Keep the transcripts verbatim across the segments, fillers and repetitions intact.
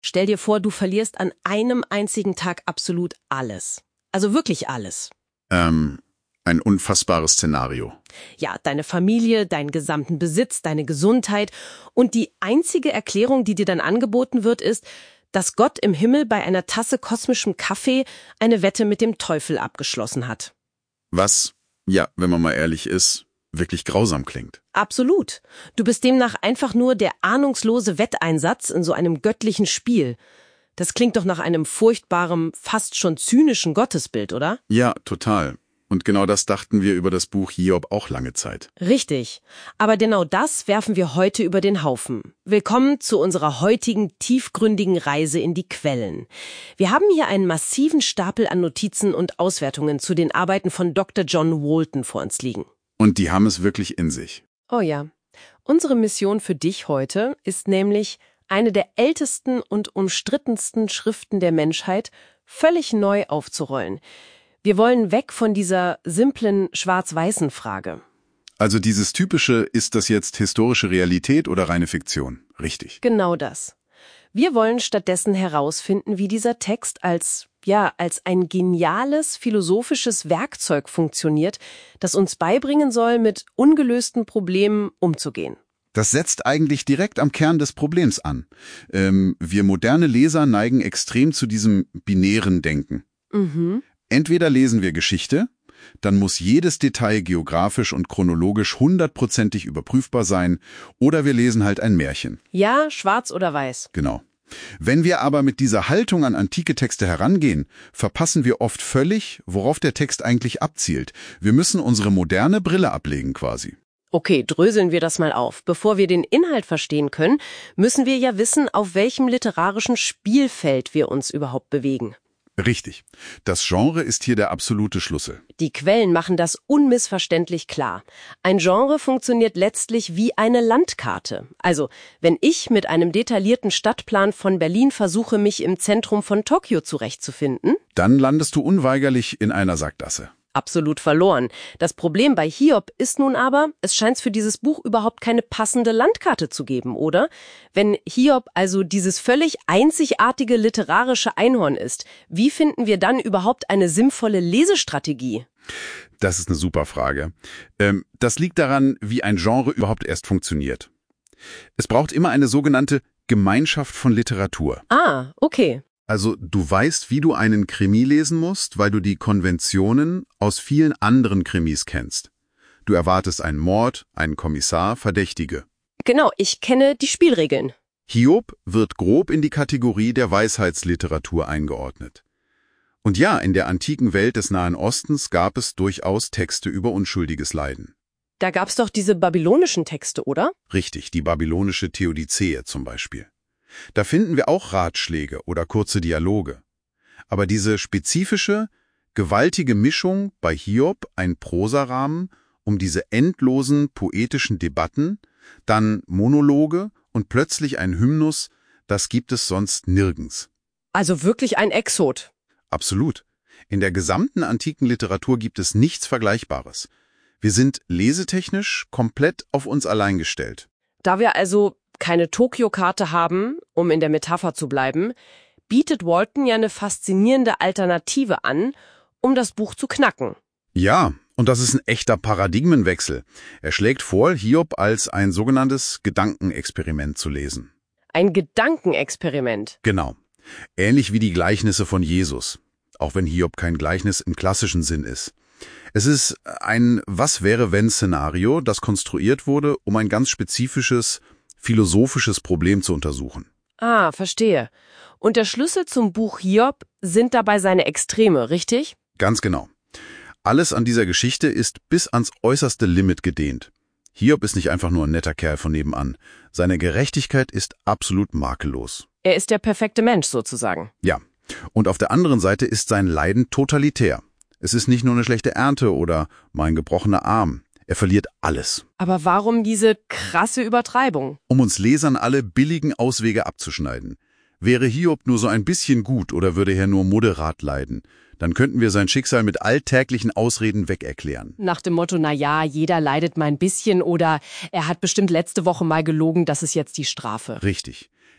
Stell dir vor, du verlierst an einem einzigen Tag absolut alles. Also wirklich alles. Ähm, ein unfassbares Szenario. Ja, deine Familie, deinen gesamten Besitz, deine Gesundheit. Und die einzige Erklärung, die dir dann angeboten wird, ist, dass Gott im Himmel bei einer Tasse kosmischem Kaffee eine Wette mit dem Teufel abgeschlossen hat. Was, ja, wenn man mal ehrlich ist, wirklich grausam klingt. Absolut. Du bist demnach einfach nur der ahnungslose Wetteinsatz in so einem göttlichen Spiel. Das klingt doch nach einem furchtbaren, fast schon zynischen Gottesbild, oder? Ja, total. Und genau das dachten wir über das Buch Hiob auch lange Zeit. Richtig. Aber genau das werfen wir heute über den Haufen. Willkommen zu unserer heutigen tiefgründigen Reise in die Quellen. Wir haben hier einen massiven Stapel an Notizen und Auswertungen zu den Arbeiten von Doktor John Walton vor uns liegen. Und die haben es wirklich in sich. Oh ja. Unsere Mission für dich heute ist nämlich, eine der ältesten und umstrittensten Schriften der Menschheit völlig neu aufzurollen. Wir wollen weg von dieser simplen schwarz-weißen Frage. Also dieses typische, ist das jetzt historische Realität oder reine Fiktion? Richtig. Genau das. Wir wollen stattdessen herausfinden, wie dieser Text als, ja, als ein geniales philosophisches Werkzeug funktioniert, das uns beibringen soll, mit ungelösten Problemen umzugehen. Das setzt eigentlich direkt am Kern des Problems an. Ähm, wir moderne Leser neigen extrem zu diesem binären Denken. Mhm. Entweder lesen wir Geschichte, dann muss jedes Detail geografisch und chronologisch hundertprozentig überprüfbar sein, oder wir lesen halt ein Märchen. Ja, schwarz oder weiß. Genau. Wenn wir aber mit dieser Haltung an antike Texte herangehen, verpassen wir oft völlig, worauf der Text eigentlich abzielt. Wir müssen unsere moderne Brille ablegen quasi. Okay, dröseln wir das mal auf. Bevor wir den Inhalt verstehen können, müssen wir ja wissen, auf welchem literarischen Spielfeld wir uns überhaupt bewegen. Richtig. Das Genre ist hier der absolute Schlüssel. Die Quellen machen das unmissverständlich klar. Ein Genre funktioniert letztlich wie eine Landkarte. Also, wenn ich mit einem detaillierten Stadtplan von Berlin versuche, mich im Zentrum von Tokio zurechtzufinden, dann landest du unweigerlich in einer Sackgasse. Absolut verloren. Das Problem bei Hiob ist nun aber, es scheint für dieses Buch überhaupt keine passende Landkarte zu geben, oder? Wenn Hiob also dieses völlig einzigartige literarische Einhorn ist, wie finden wir dann überhaupt eine sinnvolle Lesestrategie? Das ist eine super Frage. Ähm, das liegt daran, wie ein Genre überhaupt erst funktioniert. Es braucht immer eine sogenannte Gemeinschaft von Literatur. Ah, okay. Also du weißt, wie du einen Krimi lesen musst, weil du die Konventionen aus vielen anderen Krimis kennst. Du erwartest einen Mord, einen Kommissar, Verdächtige. Genau, ich kenne die Spielregeln. Hiob wird grob in die Kategorie der Weisheitsliteratur eingeordnet. Und ja, in der antiken Welt des Nahen Ostens gab es durchaus Texte über unschuldiges Leiden. Da gab's doch diese babylonischen Texte, oder? Richtig, die babylonische Theodizee zum Beispiel. Da finden wir auch Ratschläge oder kurze Dialoge. Aber diese spezifische, gewaltige Mischung bei Hiob, ein Prosarahmen, um diese endlosen poetischen Debatten, dann Monologe und plötzlich ein Hymnus, das gibt es sonst nirgends. Also wirklich ein Exot. Absolut. In der gesamten antiken Literatur gibt es nichts Vergleichbares. Wir sind lesetechnisch komplett auf uns allein gestellt. Da wir also keine Tokio-Karte haben, um in der Metapher zu bleiben, bietet Walton ja eine faszinierende Alternative an, um das Buch zu knacken. Ja, und das ist ein echter Paradigmenwechsel. Er schlägt vor, Hiob als ein sogenanntes Gedankenexperiment zu lesen. Ein Gedankenexperiment. Genau. Ähnlich wie die Gleichnisse von Jesus, auch wenn Hiob kein Gleichnis im klassischen Sinn ist. Es ist ein Was-wäre-wenn-Szenario, das konstruiert wurde, um ein ganz spezifisches philosophisches Problem zu untersuchen. Ah, verstehe. Und der Schlüssel zum Buch Hiob sind dabei seine Extreme, richtig? Ganz genau. Alles an dieser Geschichte ist bis ans äußerste Limit gedehnt. Hiob ist nicht einfach nur ein netter Kerl von nebenan. Seine Gerechtigkeit ist absolut makellos. Er ist der perfekte Mensch sozusagen. Ja. Und auf der anderen Seite ist sein Leiden totalitär. Es ist nicht nur eine schlechte Ernte oder mein gebrochener Arm. Er verliert alles. Aber warum diese krasse Übertreibung? Um uns Lesern alle billigen Auswege abzuschneiden. Wäre Hiob nur so ein bisschen gut oder würde er nur moderat leiden, dann könnten wir sein Schicksal mit alltäglichen Ausreden wegerklären. Nach dem Motto, na ja, jeder leidet mal ein bisschen oder er hat bestimmt letzte Woche mal gelogen, das ist jetzt die Strafe. Richtig.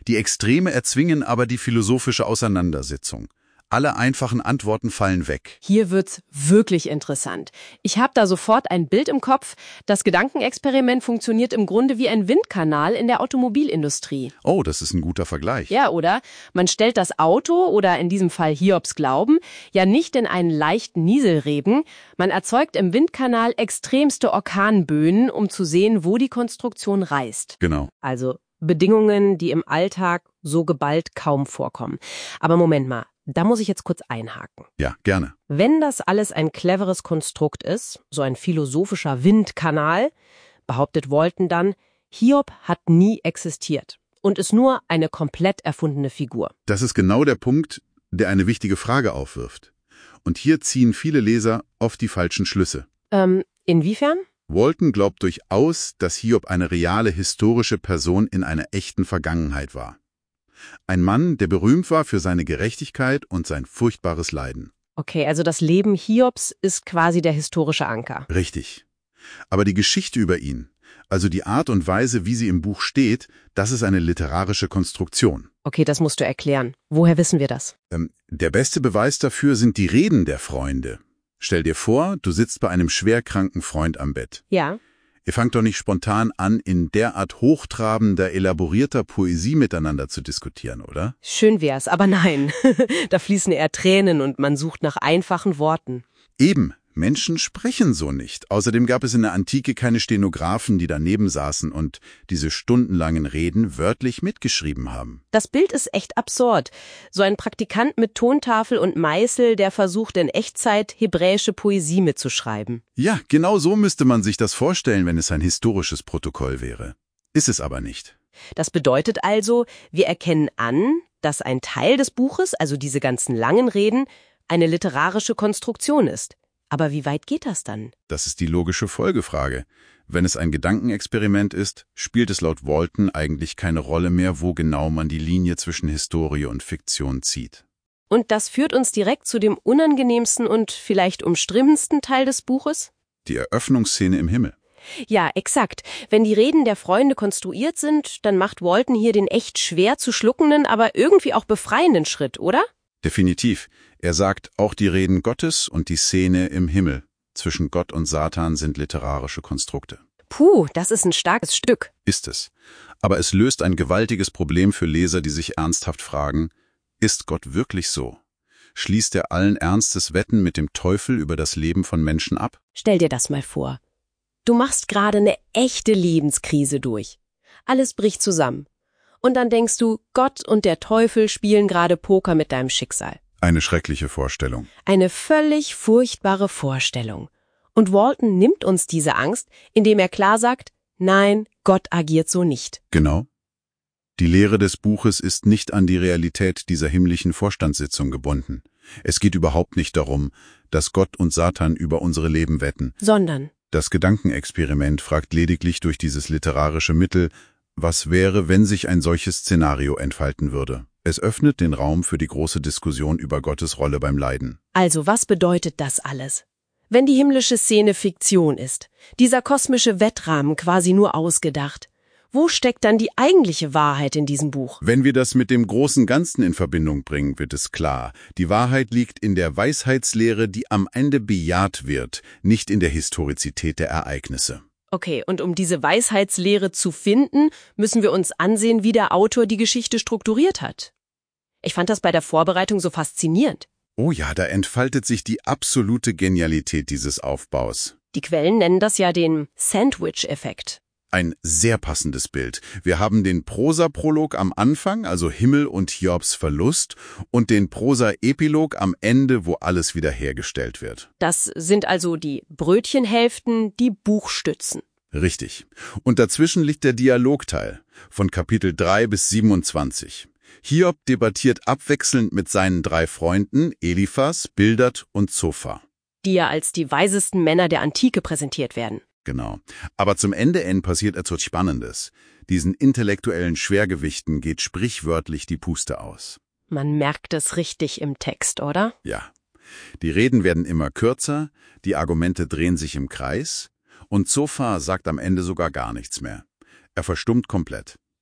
Die Extreme erzwingen aber die philosophische Auseinandersetzung. Alle einfachen Antworten fallen weg. Hier wird's wirklich interessant. Ich habe da sofort ein Bild im Kopf. Das Gedankenexperiment funktioniert im Grunde wie ein Windkanal in der Automobilindustrie. Oh, das ist ein guter Vergleich. Ja, oder? Man stellt das Auto, oder in diesem Fall Hiobs Glauben, ja nicht in einen leichten Nieselregen. Man erzeugt im Windkanal extremste Orkanböen, um zu sehen, wo die Konstruktion reißt. Genau. Also Bedingungen, die im Alltag so geballt kaum vorkommen. Aber Moment mal. Da muss ich jetzt kurz einhaken. Ja, gerne. Wenn das alles ein cleveres Konstrukt ist, so ein philosophischer Windkanal, behauptet Walton dann, Hiob hat nie existiert und ist nur eine komplett erfundene Figur. Das ist genau der Punkt, der eine wichtige Frage aufwirft. Und hier ziehen viele Leser oft die falschen Schlüsse. Ähm, inwiefern? Walton glaubt durchaus, dass Hiob eine reale historische Person in einer echten Vergangenheit war. Ein Mann, der berühmt war für seine Gerechtigkeit und sein furchtbares Leiden. Okay, also das Leben Hiobs ist quasi der historische Anker. Richtig. Aber die Geschichte über ihn, also die Art und Weise, wie sie im Buch steht, das ist eine literarische Konstruktion. Okay, das musst du erklären. Woher wissen wir das? Ähm, der beste Beweis dafür sind die Reden der Freunde. Stell dir vor, du sitzt bei einem schwerkranken Freund am Bett. Ja. Ihr fangt doch nicht spontan an, in derart hochtrabender, elaborierter Poesie miteinander zu diskutieren, oder? Schön wär's, aber nein. Da fließen eher Tränen und man sucht nach einfachen Worten. Eben, Menschen sprechen so nicht. Außerdem gab es in der Antike keine Stenografen, die daneben saßen und diese stundenlangen Reden wörtlich mitgeschrieben haben. Das Bild ist echt absurd. So ein Praktikant mit Tontafel und Meißel, der versucht in Echtzeit hebräische Poesie mitzuschreiben. Ja, genau so müsste man sich das vorstellen, wenn es ein historisches Protokoll wäre. Ist es aber nicht. Das bedeutet also, wir erkennen an, dass ein Teil des Buches, also diese ganzen langen Reden, eine literarische Konstruktion ist. Aber wie weit geht das dann? Das ist die logische Folgefrage. Wenn es ein Gedankenexperiment ist, spielt es laut Walton eigentlich keine Rolle mehr, wo genau man die Linie zwischen Historie und Fiktion zieht. Und das führt uns direkt zu dem unangenehmsten und vielleicht umstrittensten Teil des Buches? Die Eröffnungsszene im Himmel. Ja, exakt. Wenn die Reden der Freunde konstruiert sind, dann macht Walton hier den echt schwer zu schluckenden, aber irgendwie auch befreienden Schritt, oder? Definitiv. Er sagt, auch die Reden Gottes und die Szene im Himmel zwischen Gott und Satan sind literarische Konstrukte. Puh, das ist ein starkes Stück. Ist es. Aber es löst ein gewaltiges Problem für Leser, die sich ernsthaft fragen, ist Gott wirklich so? Schließt er allen Ernstes Wetten mit dem Teufel über das Leben von Menschen ab? Stell dir das mal vor. Du machst gerade eine echte Lebenskrise durch. Alles bricht zusammen. Und dann denkst du, Gott und der Teufel spielen gerade Poker mit deinem Schicksal. Eine schreckliche Vorstellung. Eine völlig furchtbare Vorstellung. Und Walton nimmt uns diese Angst, indem er klar sagt, nein, Gott agiert so nicht. Genau. Die Lehre des Buches ist nicht an die Realität dieser himmlischen Vorstandssitzung gebunden. Es geht überhaupt nicht darum, dass Gott und Satan über unsere Leben wetten. Sondern das Gedankenexperiment fragt lediglich durch dieses literarische Mittel, was wäre, wenn sich ein solches Szenario entfalten würde. Es öffnet den Raum für die große Diskussion über Gottes Rolle beim Leiden. Also was bedeutet das alles? Wenn die himmlische Szene Fiktion ist, dieser kosmische Wettrahmen quasi nur ausgedacht, wo steckt dann die eigentliche Wahrheit in diesem Buch? Wenn wir das mit dem großen Ganzen in Verbindung bringen, wird es klar. Die Wahrheit liegt in der Weisheitslehre, die am Ende bejaht wird, nicht in der Historizität der Ereignisse. Okay, und um diese Weisheitslehre zu finden, müssen wir uns ansehen, wie der Autor die Geschichte strukturiert hat. Ich fand das bei der Vorbereitung so faszinierend. Oh ja, da entfaltet sich die absolute Genialität dieses Aufbaus. Die Quellen nennen das ja den Sandwich-Effekt. Ein sehr passendes Bild. Wir haben den Prosa-Prolog am Anfang, also Himmel und Hiobs Verlust, und den Prosa-Epilog am Ende, wo alles wiederhergestellt wird. Das sind also die Brötchenhälften, die Buchstützen. Richtig. Und dazwischen liegt der Dialogteil, von Kapitel drei bis siebenundzwanzig. Hiob debattiert abwechselnd mit seinen drei Freunden Eliphas, Bildad und Zophar. Die ja als die weisesten Männer der Antike präsentiert werden. Genau. Aber zum Ende hin passiert etwas Spannendes. Diesen intellektuellen Schwergewichten geht sprichwörtlich die Puste aus. Man merkt es richtig im Text, oder? Ja. Die Reden werden immer kürzer, die Argumente drehen sich im Kreis und Zophar sagt am Ende sogar gar nichts mehr. Er verstummt komplett.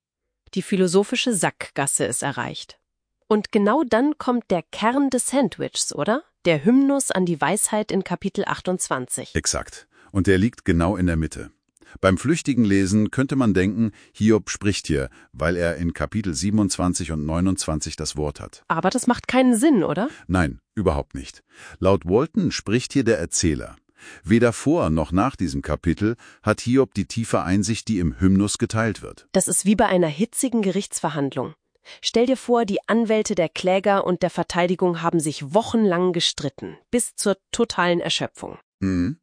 Die philosophische Sackgasse ist erreicht. Und genau dann kommt der Kern des Sandwichs, oder? Der Hymnus an die Weisheit in Kapitel achtundzwanzig. Exakt. Und der liegt genau in der Mitte. Beim flüchtigen Lesen könnte man denken, Hiob spricht hier, weil er in Kapitel siebenundzwanzig und neunundzwanzig das Wort hat. Aber das macht keinen Sinn, oder? Nein, überhaupt nicht. Laut Walton spricht hier der Erzähler. Weder vor noch nach diesem Kapitel hat Hiob die tiefe Einsicht, die im Hymnus geteilt wird. Das ist wie bei einer hitzigen Gerichtsverhandlung. Stell dir vor, die Anwälte der Kläger und der Verteidigung haben sich wochenlang gestritten, bis zur totalen Erschöpfung. Mhm.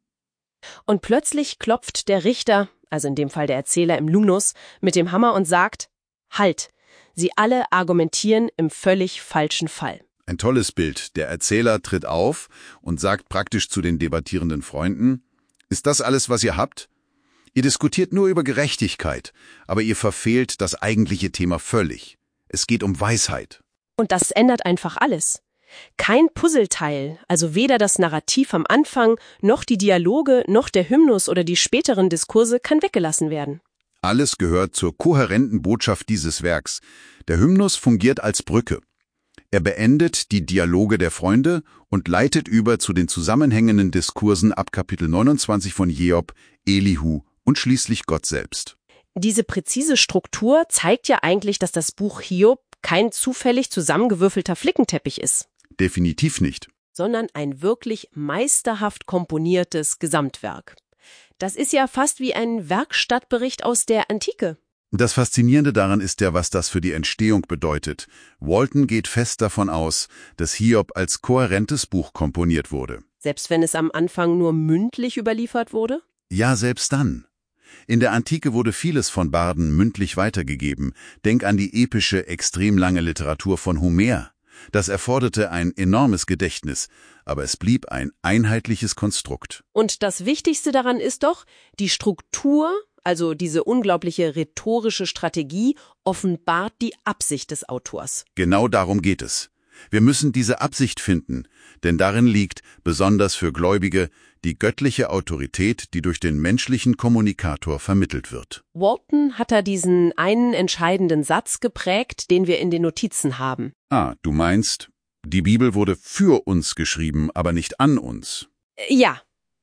Und plötzlich klopft der Richter, also in dem Fall der Erzähler im Hymnus, mit dem Hammer und sagt: Halt, Sie alle argumentieren im völlig falschen Fall. Ein tolles Bild. Der Erzähler tritt auf und sagt praktisch zu den debattierenden Freunden: Ist das alles, was ihr habt? Ihr diskutiert nur über Gerechtigkeit, aber ihr verfehlt das eigentliche Thema völlig. Es geht um Weisheit. Und das ändert einfach alles. Kein Puzzleteil, also weder das Narrativ am Anfang, noch die Dialoge, noch der Hymnus oder die späteren Diskurse kann weggelassen werden. Alles gehört zur kohärenten Botschaft dieses Werks. Der Hymnus fungiert als Brücke. Er beendet die Dialoge der Freunde und leitet über zu den zusammenhängenden Diskursen ab Kapitel neunundzwanzig von Hiob, Elihu und schließlich Gott selbst. Diese präzise Struktur zeigt ja eigentlich, dass das Buch Hiob kein zufällig zusammengewürfelter Flickenteppich ist. Definitiv nicht. Sondern ein wirklich meisterhaft komponiertes Gesamtwerk. Das ist ja fast wie ein Werkstattbericht aus der Antike. Das Faszinierende daran ist ja, was das für die Entstehung bedeutet. Walton geht fest davon aus, dass Hiob als kohärentes Buch komponiert wurde. Selbst wenn es am Anfang nur mündlich überliefert wurde? Ja, selbst dann. In der Antike wurde vieles von Barden mündlich weitergegeben. Denk an die epische, extrem lange Literatur von Homer. Das erforderte ein enormes Gedächtnis, aber es blieb ein einheitliches Konstrukt. Und das Wichtigste daran ist doch, die Struktur, also diese unglaubliche rhetorische Strategie, offenbart die Absicht des Autors. Genau darum geht es. Wir müssen diese Absicht finden, denn darin liegt, besonders für Gläubige, die göttliche Autorität, die durch den menschlichen Kommunikator vermittelt wird. Walton hat da diesen einen entscheidenden Satz geprägt, den wir in den Notizen haben. Ah, du meinst, die Bibel wurde für uns geschrieben, aber nicht an uns. Ja.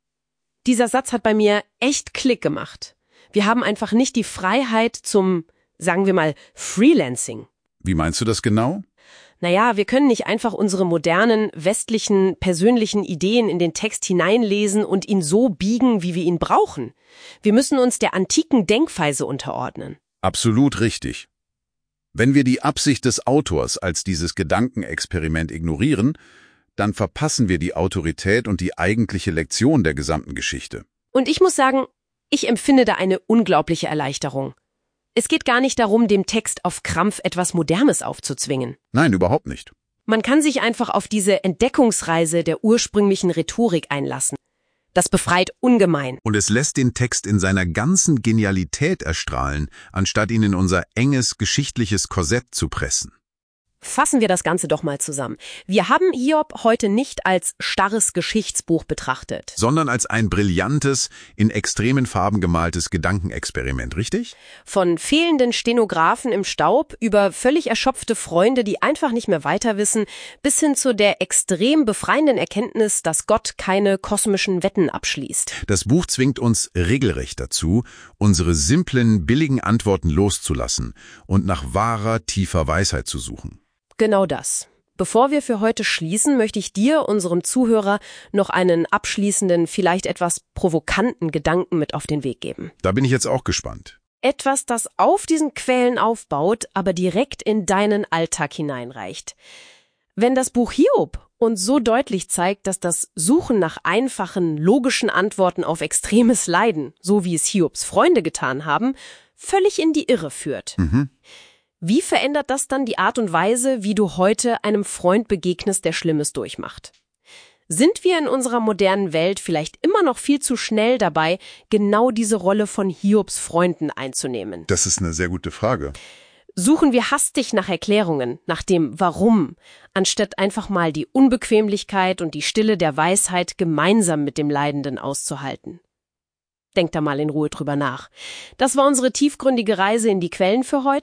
Dieser Satz hat bei mir echt Klick gemacht. Wir haben einfach nicht die Freiheit zum, sagen wir mal, Freelancing. Wie meinst du das genau? Naja, wir können nicht einfach unsere modernen, westlichen, persönlichen Ideen in den Text hineinlesen und ihn so biegen, wie wir ihn brauchen. Wir müssen uns der antiken Denkweise unterordnen. Absolut richtig. Wenn wir die Absicht des Autors als dieses Gedankenexperiment ignorieren, dann verpassen wir die Autorität und die eigentliche Lektion der gesamten Geschichte. Und ich muss sagen, ich empfinde da eine unglaubliche Erleichterung. Es geht gar nicht darum, dem Text auf Krampf etwas Modernes aufzuzwingen. Nein, überhaupt nicht. Man kann sich einfach auf diese Entdeckungsreise der ursprünglichen Rhetorik einlassen. Das befreit ungemein. Und es lässt den Text in seiner ganzen Genialität erstrahlen, anstatt ihn in unser enges geschichtliches Korsett zu pressen. Fassen wir das Ganze doch mal zusammen. Wir haben Hiob heute nicht als starres Geschichtsbuch betrachtet, sondern als ein brillantes, in extremen Farben gemaltes Gedankenexperiment, richtig? Von fehlenden Stenografen im Staub über völlig erschöpfte Freunde, die einfach nicht mehr weiter wissen, bis hin zu der extrem befreienden Erkenntnis, dass Gott keine kosmischen Wetten abschließt. Das Buch zwingt uns regelrecht dazu, unsere simplen, billigen Antworten loszulassen und nach wahrer, tiefer Weisheit zu suchen. Genau das. Bevor wir für heute schließen, möchte ich dir, unserem Zuhörer, noch einen abschließenden, vielleicht etwas provokanten Gedanken mit auf den Weg geben. Da bin ich jetzt auch gespannt. Etwas, das auf diesen Quellen aufbaut, aber direkt in deinen Alltag hineinreicht. Wenn das Buch Hiob uns so deutlich zeigt, dass das Suchen nach einfachen, logischen Antworten auf extremes Leiden, so wie es Hiobs Freunde getan haben, völlig in die Irre führt. Mhm. Wie verändert das dann die Art und Weise, wie du heute einem Freund begegnest, der Schlimmes durchmacht? Sind wir in unserer modernen Welt vielleicht immer noch viel zu schnell dabei, genau diese Rolle von Hiobs Freunden einzunehmen? Das ist eine sehr gute Frage. Suchen wir hastig nach Erklärungen, nach dem Warum, anstatt einfach mal die Unbequemlichkeit und die Stille der Weisheit gemeinsam mit dem Leidenden auszuhalten? Denk da mal in Ruhe drüber nach. Das war unsere tiefgründige Reise in die Quellen für heute.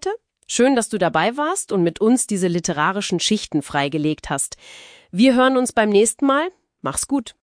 Schön, dass du dabei warst und mit uns diese literarischen Schichten freigelegt hast. Wir hören uns beim nächsten Mal. Mach's gut.